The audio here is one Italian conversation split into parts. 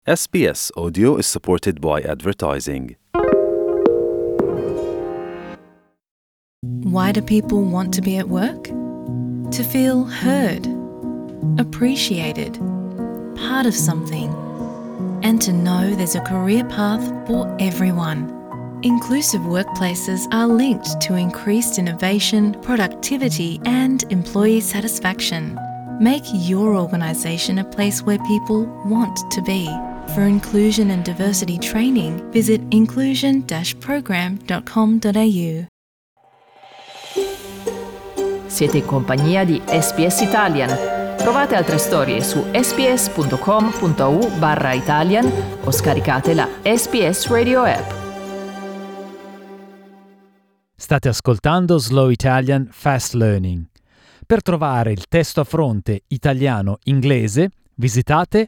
SBS Audio is supported by advertising. Why do people want to be at work? To feel heard, appreciated, part of something, and to know there's a career path for everyone. Inclusive workplaces are linked to increased innovation, productivity, and employee satisfaction. Make your organisation a place where people want to be. For inclusion and diversity training, visit inclusion-program.com.au. Siete in compagnia di SBS Italian. Trovate altre storie su sbs.com.au/Italian o scaricate la SBS Radio app. State ascoltando Slow Italian Fast Learning. Per trovare il testo a fronte italiano-inglese, visitate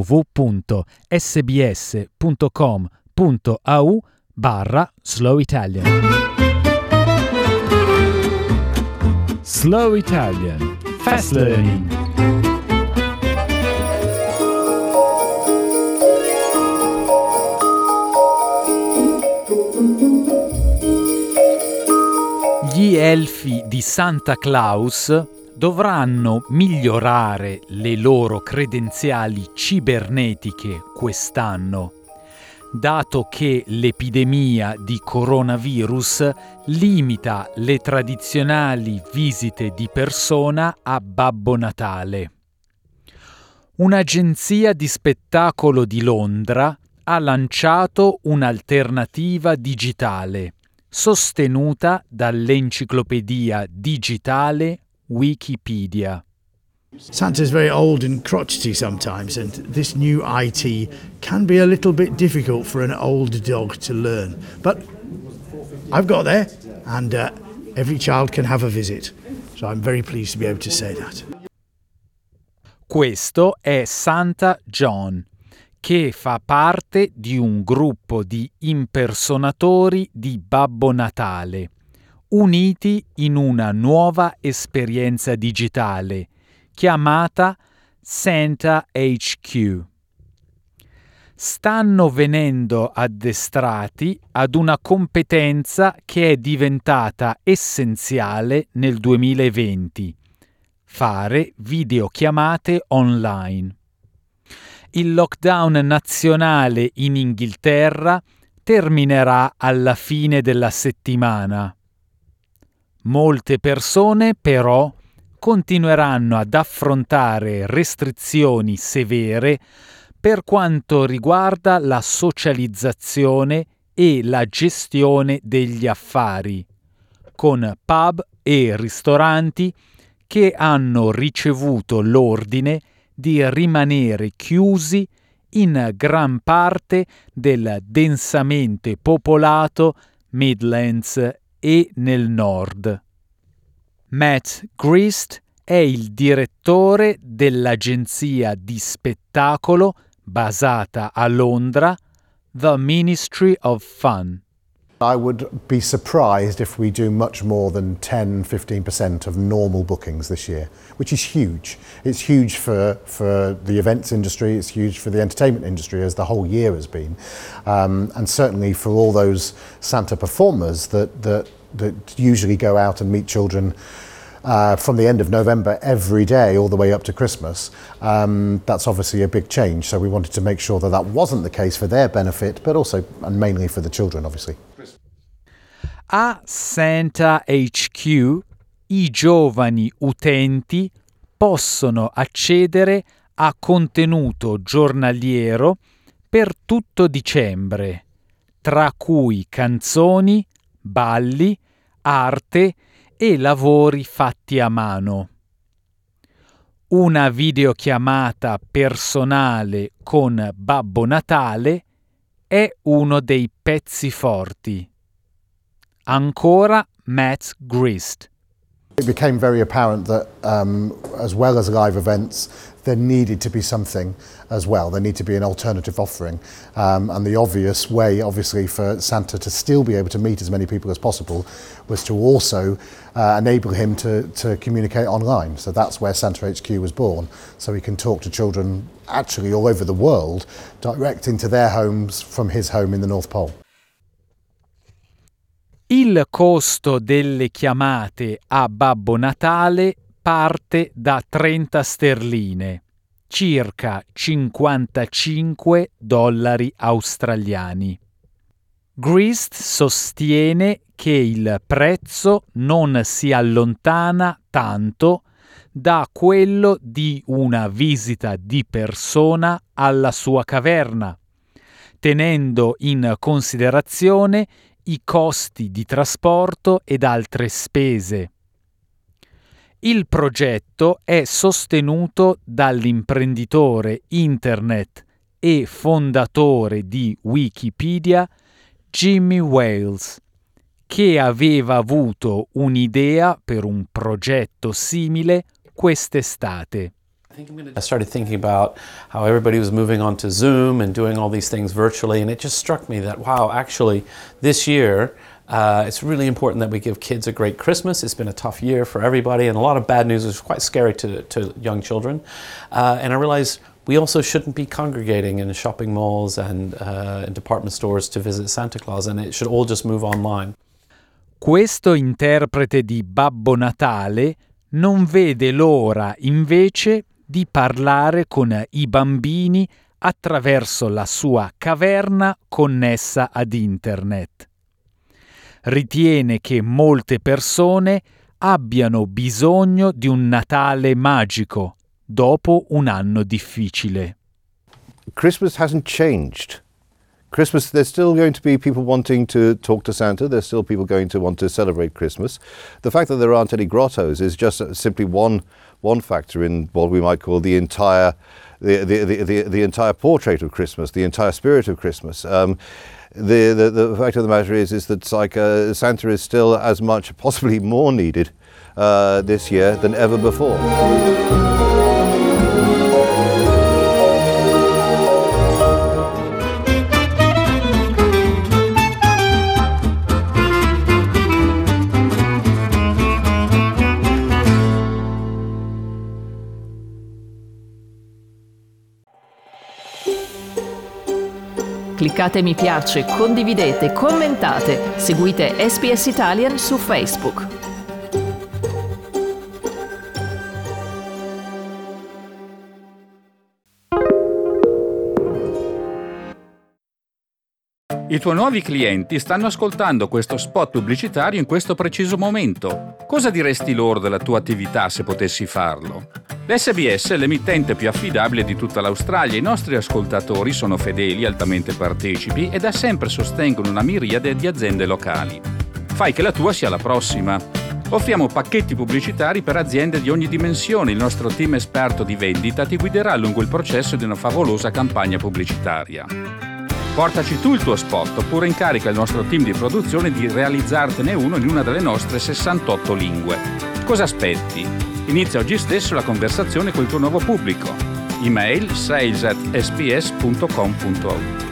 www.sbs.com.au/Slow Italian. Slow Italian Fast Learning. Gli elfi di Santa Claus dovranno migliorare le loro credenziali cibernetiche quest'anno, dato che l'epidemia di coronavirus limita le tradizionali visite di persona a Babbo Natale. Un'agenzia di spettacolo di Londra ha lanciato un'alternativa digitale, sostenuta dall'enciclopedia digitale Wikipedia. Santa's very old and crotchety sometimes, and this new IT can be a little bit difficult for an old dog to learn. But I've got there, and every child can have a visit. So I'm very pleased to be able to say that. Questo è Santa John, che fa parte di un gruppo di impersonatori di Babbo Natale, uniti in una nuova esperienza digitale chiamata Santa HQ. Stanno venendo addestrati ad una competenza che è diventata essenziale nel 2020: fare videochiamate online. Il lockdown nazionale in Inghilterra terminerà alla fine della settimana. Molte persone, però, continueranno ad affrontare restrizioni severe per quanto riguarda la socializzazione e la gestione degli affari, con pub e ristoranti che hanno ricevuto l'ordine di rimanere chiusi in gran parte del densamente popolato Midlands e nel nord. Matt Grist è il direttore dell'agenzia di spettacolo basata a Londra, The Ministry of Fun. I would be surprised if we do much more than 10-15% of normal bookings this year, which is huge. It's huge for the events industry, it's huge for the entertainment industry, as the whole year has been, and certainly for all those Santa performers that usually go out and meet children from the end of November every day all the way up to Christmas. That's obviously a big change, so we wanted to make sure that wasn't the case for their benefit, but also and mainly for the children, obviously. A Santa HQ i giovani utenti possono accedere a contenuto giornaliero per tutto dicembre, tra cui canzoni, balli, arte e lavori fatti a mano. Una videochiamata personale con Babbo Natale è uno dei pezzi forti. Ancora Matt Grist. It became very apparent that as well as live events, there needed to be something as well. There needed to be an alternative offering. And the obvious way, obviously, for Santa to still be able to meet as many people as possible was to also enable him to communicate online. So that's where Santa HQ was born. So he can talk to children actually all over the world, direct into their homes from his home in the North Pole. Il costo delle chiamate a Babbo Natale parte da 30 sterline, circa $55 australiani. Grist sostiene che il prezzo non si allontana tanto da quello di una visita di persona alla sua caverna, tenendo in considerazione i costi di trasporto ed altre spese. Il progetto è sostenuto dall'imprenditore internet e fondatore di Wikipedia Jimmy Wales, che aveva avuto un'idea per un progetto simile quest'estate. I started thinking about how everybody was moving on to Zoom and doing all these things virtually, and it just struck me that, wow, actually, this year, it's really important that we give kids a great Christmas. It's been a tough year for everybody, and a lot of bad news is quite scary to young children. And I realized we also shouldn't be congregating in shopping malls and in department stores to visit Santa Claus, and it should all just move online. Questo interprete di Babbo Natale non vede l'ora, invece, di parlare con i bambini attraverso la sua caverna connessa ad internet. Ritiene che molte persone abbiano bisogno di un Natale magico dopo un anno difficile. Christmas hasn't changed. Christmas, there's still going to be people wanting to talk to Santa. There's still people going to want to celebrate Christmas. The fact that there aren't any grottos is just simply one factor in what we might call the entire portrait of Christmas, the entire spirit of Christmas. The fact of the matter is that Santa is still as much, possibly more needed this year than ever before. Cliccate mi piace, condividete, commentate, seguite SBS Italian su Facebook. I tuoi nuovi clienti stanno ascoltando questo spot pubblicitario in questo preciso momento. Cosa diresti loro della tua attività se potessi farlo? L'SBS è l'emittente più affidabile di tutta l'Australia. I nostri ascoltatori sono fedeli, altamente partecipi e da sempre sostengono una miriade di aziende locali. Fai che la tua sia la prossima. Offriamo pacchetti pubblicitari per aziende di ogni dimensione. Il nostro team esperto di vendita ti guiderà lungo il processo di una favolosa campagna pubblicitaria. Portaci tu il tuo spot oppure incarica il nostro team di produzione di realizzartene uno in una delle nostre 68 lingue. Cosa aspetti? Inizia oggi stesso la conversazione col tuo nuovo pubblico. Email sales@sbs.com.au.